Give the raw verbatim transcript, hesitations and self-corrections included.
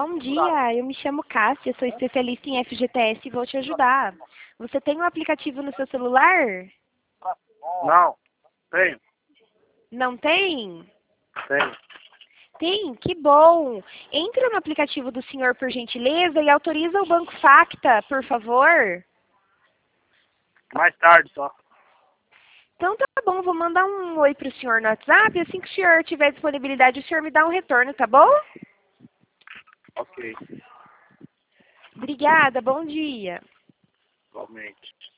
Bom dia, eu me chamo Cássia, sou especialista em F G T S e vou te ajudar. Você tem um aplicativo no seu celular? Não, tenho, Não tem? tenho. Tem? Que bom! Entra no aplicativo do senhor, por gentileza, e autoriza o Banco Facta, por favor. Mais tarde só. Então tá bom, vou mandar um oi para o senhor no WhatsApp, e assim que o senhor tiver disponibilidade, o senhor me dá um retorno, tá bom? Ok, Obrigada, bom dia. igualmente.